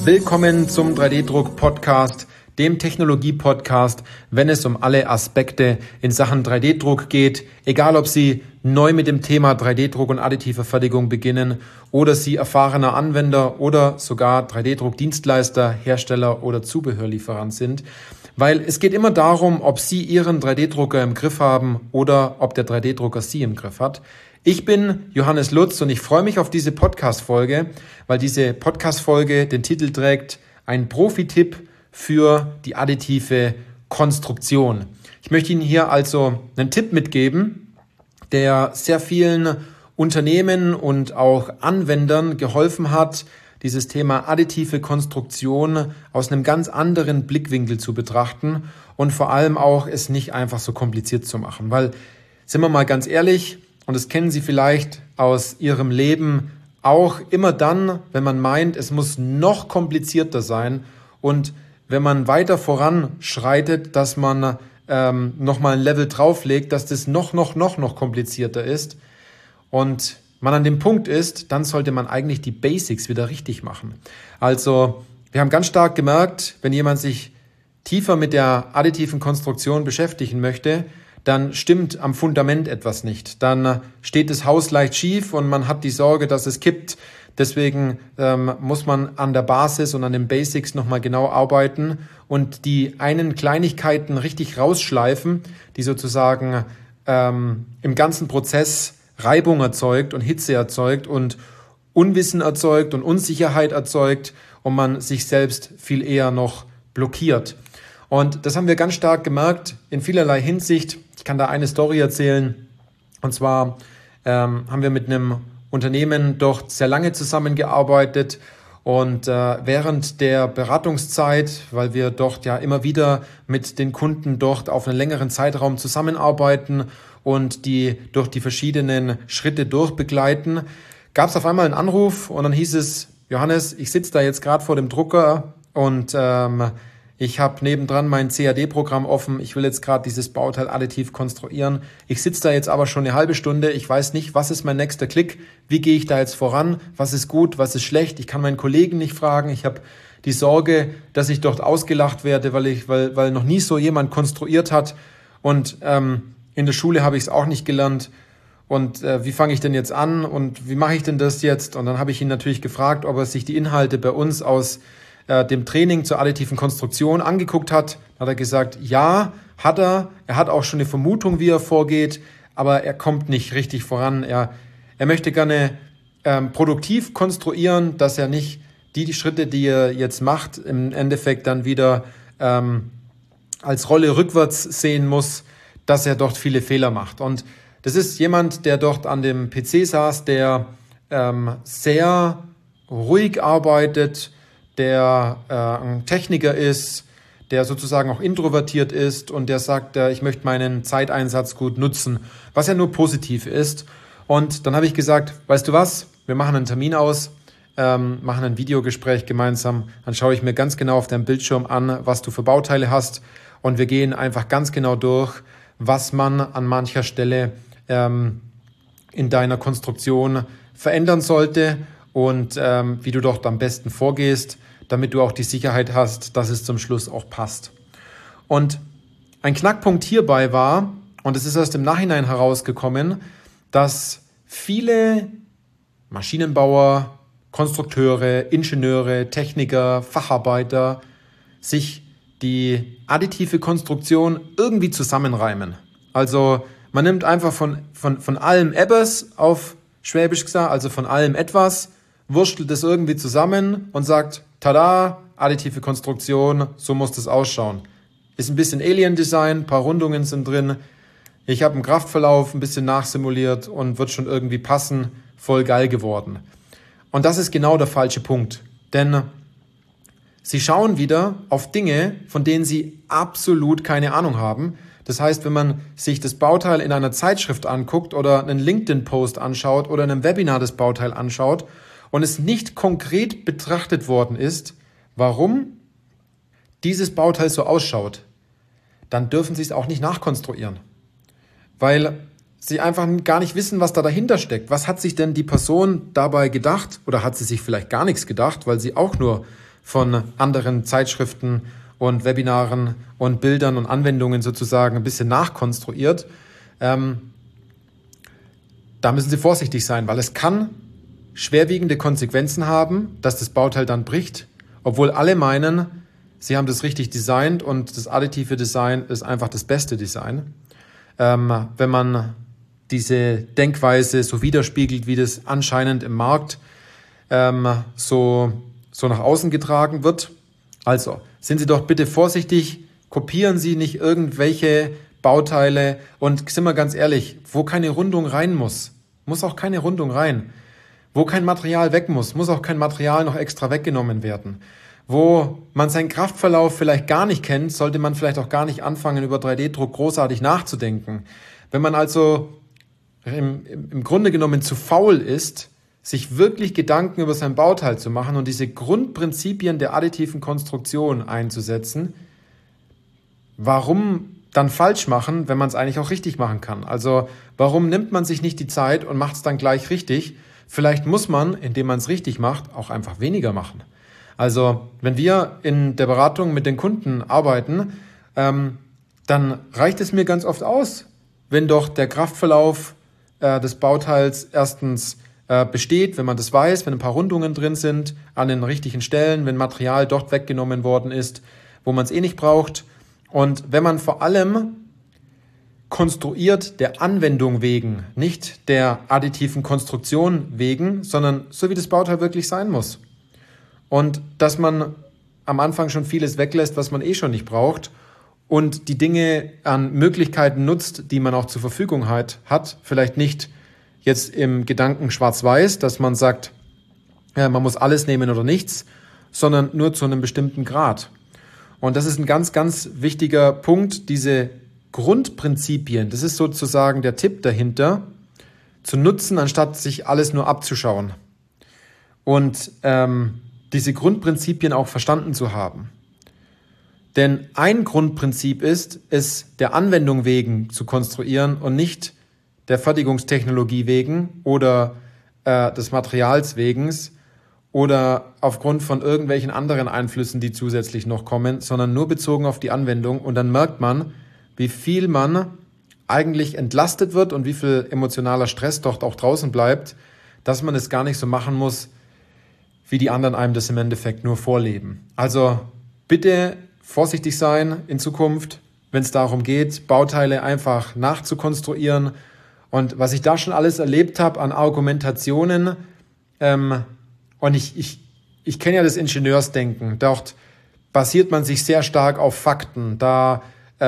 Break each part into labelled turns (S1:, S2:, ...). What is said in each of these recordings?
S1: Willkommen zum 3D-Druck-Podcast, dem Technologie-Podcast, wenn es um alle Aspekte in Sachen 3D-Druck geht, egal ob Sie neu mit dem Thema 3D-Druck und additive Fertigung beginnen oder Sie erfahrener Anwender oder sogar 3D-Druck-Dienstleister, Hersteller oder Zubehörlieferant sind. Weil es geht immer darum, ob Sie Ihren 3D-Drucker im Griff haben oder ob der 3D-Drucker Sie im Griff hat. Ich bin Johannes Lutz und ich freue mich auf diese Podcast-Folge, weil diese Podcast-Folge den Titel trägt, ein Profi-Tipp für die additive Konstruktion. Ich möchte Ihnen hier also einen Tipp mitgeben, der sehr vielen Unternehmen und auch Anwendern geholfen hat, dieses Thema additive Konstruktion aus einem ganz anderen Blickwinkel zu betrachten und vor allem auch es nicht einfach so kompliziert zu machen. Weil, sind wir mal ganz ehrlich, und das kennen Sie vielleicht aus Ihrem Leben auch immer dann, wenn man meint, es muss noch komplizierter sein und wenn man weiter voranschreitet, dass man nochmal ein Level drauflegt, dass das noch komplizierter ist und man an dem Punkt ist, dann sollte man eigentlich die Basics wieder richtig machen. Also wir haben ganz stark gemerkt, wenn jemand sich tiefer mit der additiven Konstruktion beschäftigen möchte, dann stimmt am Fundament etwas nicht. Dann steht das Haus leicht schief und man hat die Sorge, dass es kippt. Deswegen muss man an der Basis und an den Basics nochmal genau arbeiten und die einen Kleinigkeiten richtig rausschleifen, die sozusagen im ganzen Prozess Reibung erzeugt und Hitze erzeugt und Unwissen erzeugt und Unsicherheit erzeugt und man sich selbst viel eher noch blockiert. Und das haben wir ganz stark gemerkt in vielerlei Hinsicht. Ich kann da eine Story erzählen. Und zwar haben wir mit einem Unternehmen dort sehr lange zusammengearbeitet. Und während der Beratungszeit, weil wir dort ja immer wieder mit den Kunden dort auf einen längeren Zeitraum zusammenarbeiten und die durch die verschiedenen Schritte durchbegleiten, gab es auf einmal einen Anruf und dann hieß es, Johannes, ich sitze da jetzt gerade vor dem Drucker und ich habe nebendran mein CAD-Programm offen. Ich will jetzt gerade dieses Bauteil additiv konstruieren. Ich sitze da jetzt aber schon eine halbe Stunde. Ich weiß nicht, was ist mein nächster Klick? Wie gehe ich da jetzt voran? Was ist gut? Was ist schlecht? Ich kann meinen Kollegen nicht fragen. Ich habe die Sorge, dass ich dort ausgelacht werde, weil noch nie so jemand konstruiert hat. Und in der Schule habe ich es auch nicht gelernt. Und wie fange ich denn jetzt an? Und wie mache ich denn das jetzt? Und dann habe ich ihn natürlich gefragt, ob er sich die Inhalte bei uns aus dem Training zur additiven Konstruktion angeguckt hat, hat er gesagt, ja, hat er. Er hat auch schon eine Vermutung, wie er vorgeht, aber er kommt nicht richtig voran. Er möchte gerne produktiv konstruieren, dass er nicht die Schritte, die er jetzt macht, im Endeffekt dann wieder als Rolle rückwärts sehen muss, dass er dort viele Fehler macht. Und das ist jemand, der dort an dem PC saß, der sehr ruhig arbeitet, der ein Techniker ist, der sozusagen auch introvertiert ist und der sagt, ich möchte meinen Zeiteinsatz gut nutzen, was ja nur positiv ist. Und dann habe ich gesagt, weißt du was, wir machen einen Termin aus, machen ein Videogespräch gemeinsam, dann schaue ich mir ganz genau auf deinem Bildschirm an, was du für Bauteile hast und wir gehen einfach ganz genau durch, was man an mancher Stelle in deiner Konstruktion verändern sollte und wie du dort am besten vorgehst, damit du auch die Sicherheit hast, dass es zum Schluss auch passt. Und ein Knackpunkt hierbei war, und es ist erst im Nachhinein herausgekommen, dass viele Maschinenbauer, Konstrukteure, Ingenieure, Techniker, Facharbeiter sich die additive Konstruktion irgendwie zusammenreimen. Also man nimmt einfach von allem etwas auf Schwäbisch gesagt, also von allem etwas, wurstelt es irgendwie zusammen und sagt, tada, additive Konstruktion, so muss das ausschauen. Ist ein bisschen Alien-Design, ein paar Rundungen sind drin. Ich habe einen Kraftverlauf ein bisschen nachsimuliert und wird schon irgendwie passen, voll geil geworden. Und das ist genau der falsche Punkt. Denn Sie schauen wieder auf Dinge, von denen Sie absolut keine Ahnung haben. Das heißt, wenn man sich das Bauteil in einer Zeitschrift anguckt oder einen LinkedIn-Post anschaut oder in einem Webinar das Bauteil anschaut, und es nicht konkret betrachtet worden ist, warum dieses Bauteil so ausschaut, dann dürfen Sie es auch nicht nachkonstruieren. Weil Sie einfach gar nicht wissen, was da dahinter steckt. Was hat sich denn die Person dabei gedacht? Oder hat sie sich vielleicht gar nichts gedacht, weil sie auch nur von anderen Zeitschriften und Webinaren und Bildern und Anwendungen sozusagen ein bisschen nachkonstruiert. Da müssen Sie vorsichtig sein, weil es kann schwerwiegende Konsequenzen haben, dass das Bauteil dann bricht, obwohl alle meinen, sie haben das richtig designt und das additive Design ist einfach das beste Design. Wenn man diese Denkweise so widerspiegelt, wie das anscheinend im Markt so nach außen getragen wird. Also, sind Sie doch bitte vorsichtig, kopieren Sie nicht irgendwelche Bauteile und sind wir ganz ehrlich, wo keine Rundung rein muss auch keine Rundung rein. Wo kein Material weg muss auch kein Material noch extra weggenommen werden. Wo man seinen Kraftverlauf vielleicht gar nicht kennt, sollte man vielleicht auch gar nicht anfangen, über 3D-Druck großartig nachzudenken. Wenn man also im Grunde genommen zu faul ist, sich wirklich Gedanken über sein Bauteil zu machen und diese Grundprinzipien der additiven Konstruktion einzusetzen, warum dann falsch machen, wenn man es eigentlich auch richtig machen kann? Also warum nimmt man sich nicht die Zeit und macht es dann gleich richtig? Vielleicht muss man, indem man es richtig macht, auch einfach weniger machen. Also wenn wir in der Beratung mit den Kunden arbeiten, dann reicht es mir ganz oft aus, wenn doch der Kraftverlauf des Bauteils erstens besteht, wenn man das weiß, wenn ein paar Rundungen drin sind an den richtigen Stellen, wenn Material dort weggenommen worden ist, wo man es eh nicht braucht. Und wenn man vor allem konstruiert der Anwendung wegen, nicht der additiven Konstruktion wegen, sondern so wie das Bauteil wirklich sein muss. Und dass man am Anfang schon vieles weglässt, was man eh schon nicht braucht und die Dinge an Möglichkeiten nutzt, die man auch zur Verfügung hat, vielleicht nicht jetzt im Gedanken schwarz-weiß, dass man sagt, ja, man muss alles nehmen oder nichts, sondern nur zu einem bestimmten Grad. Und das ist ein ganz, ganz wichtiger Punkt, diese Grundprinzipien, das ist sozusagen der Tipp dahinter, zu nutzen, anstatt sich alles nur abzuschauen. Und diese Grundprinzipien auch verstanden zu haben. Denn ein Grundprinzip ist, es der Anwendung wegen zu konstruieren und nicht der Fertigungstechnologie wegen oder des Materials wegen oder aufgrund von irgendwelchen anderen Einflüssen, die zusätzlich noch kommen, sondern nur bezogen auf die Anwendung. Und dann merkt man, wie viel man eigentlich entlastet wird und wie viel emotionaler Stress dort auch draußen bleibt, dass man es gar nicht so machen muss, wie die anderen einem das im Endeffekt nur vorleben. Also bitte vorsichtig sein in Zukunft, wenn es darum geht, Bauteile einfach nachzukonstruieren. Und was ich da schon alles erlebt habe an Argumentationen, und ich kenne ja das Ingenieursdenken, dort basiert man sich sehr stark auf Fakten. Da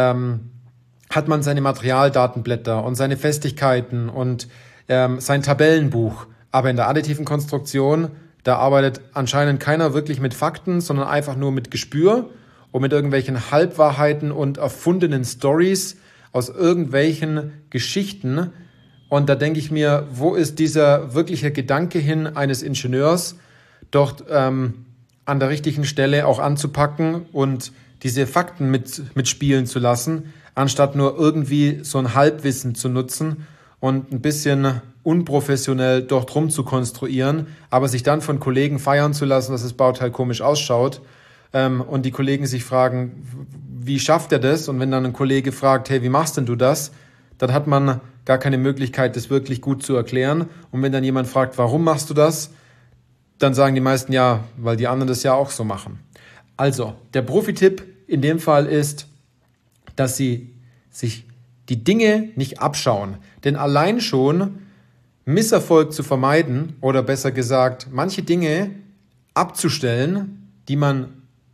S1: hat man seine Materialdatenblätter und seine Festigkeiten und sein Tabellenbuch. Aber in der additiven Konstruktion, da arbeitet anscheinend keiner wirklich mit Fakten, sondern einfach nur mit Gespür und mit irgendwelchen Halbwahrheiten und erfundenen Stories aus irgendwelchen Geschichten. Und da denke ich mir, wo ist dieser wirkliche Gedanke hin eines Ingenieurs, dort an der richtigen Stelle auch anzupacken und diese Fakten mitspielen zu lassen, anstatt nur irgendwie so ein Halbwissen zu nutzen und ein bisschen unprofessionell dort rum zu konstruieren, aber sich dann von Kollegen feiern zu lassen, dass das Bauteil komisch ausschaut und die Kollegen sich fragen, wie schafft er das? Und wenn dann ein Kollege fragt, hey, wie machst denn du das? Dann hat man gar keine Möglichkeit, das wirklich gut zu erklären. Und wenn dann jemand fragt, warum machst du das? Dann sagen die meisten, ja, weil die anderen das ja auch so machen. Also, der Profi-Tipp in dem Fall ist, dass Sie sich die Dinge nicht abschauen. Denn allein schon Misserfolg zu vermeiden oder besser gesagt, manche Dinge abzustellen, die man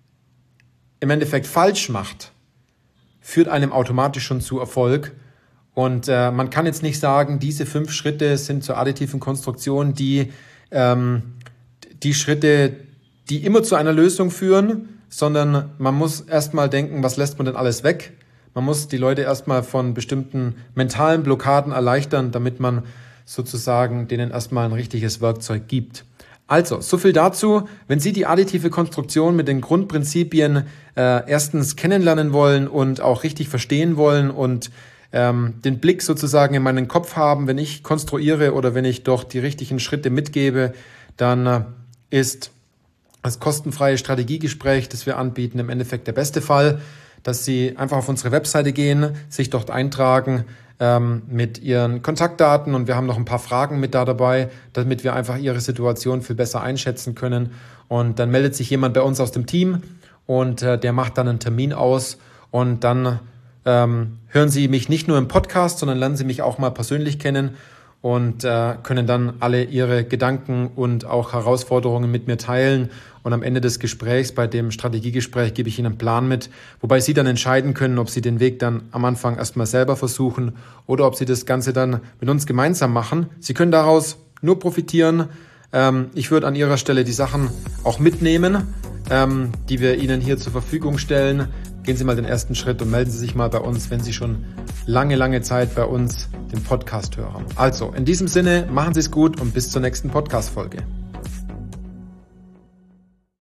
S1: im Endeffekt falsch macht, führt einem automatisch schon zu Erfolg. Und man kann jetzt nicht sagen, diese 5 Schritte sind zur additiven Konstruktion die Schritte, die immer zu einer Lösung führen, sondern man muss erstmal denken, was lässt man denn alles weg? Man muss die Leute erstmal von bestimmten mentalen Blockaden erleichtern, damit man sozusagen denen erstmal ein richtiges Werkzeug gibt. Also, so viel dazu. Wenn Sie die additive Konstruktion mit den Grundprinzipien erstens kennenlernen wollen und auch richtig verstehen wollen und den Blick sozusagen in meinen Kopf haben, wenn ich konstruiere oder wenn ich doch die richtigen Schritte mitgebe, dann ist das kostenfreie Strategiegespräch, das wir anbieten, im Endeffekt der beste Fall, dass Sie einfach auf unsere Webseite gehen, sich dort eintragen mit Ihren Kontaktdaten und wir haben noch ein paar Fragen mit dabei, damit wir einfach Ihre Situation viel besser einschätzen können. Und dann meldet sich jemand bei uns aus dem Team und der macht dann einen Termin aus und dann hören Sie mich nicht nur im Podcast, sondern lernen Sie mich auch mal persönlich kennen und können dann alle Ihre Gedanken und auch Herausforderungen mit mir teilen. Und am Ende des Gesprächs, bei dem Strategiegespräch, gebe ich Ihnen einen Plan mit, wobei Sie dann entscheiden können, ob Sie den Weg dann am Anfang erstmal selber versuchen oder ob Sie das Ganze dann mit uns gemeinsam machen. Sie können daraus nur profitieren. Ich würde an Ihrer Stelle die Sachen auch mitnehmen, die wir Ihnen hier zur Verfügung stellen. Gehen Sie mal den ersten Schritt und melden Sie sich mal bei uns, wenn Sie schon lange Zeit bei uns den Podcast hören. Also, in diesem Sinne, machen Sie es gut und bis zur nächsten Podcast-Folge.